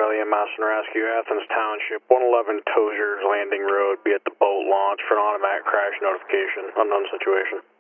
Charlie and Mountain Rescue, Athens Township, 111 Tozier's Landing Road, be at the boat launch for an automatic crash notification. Unknown situation.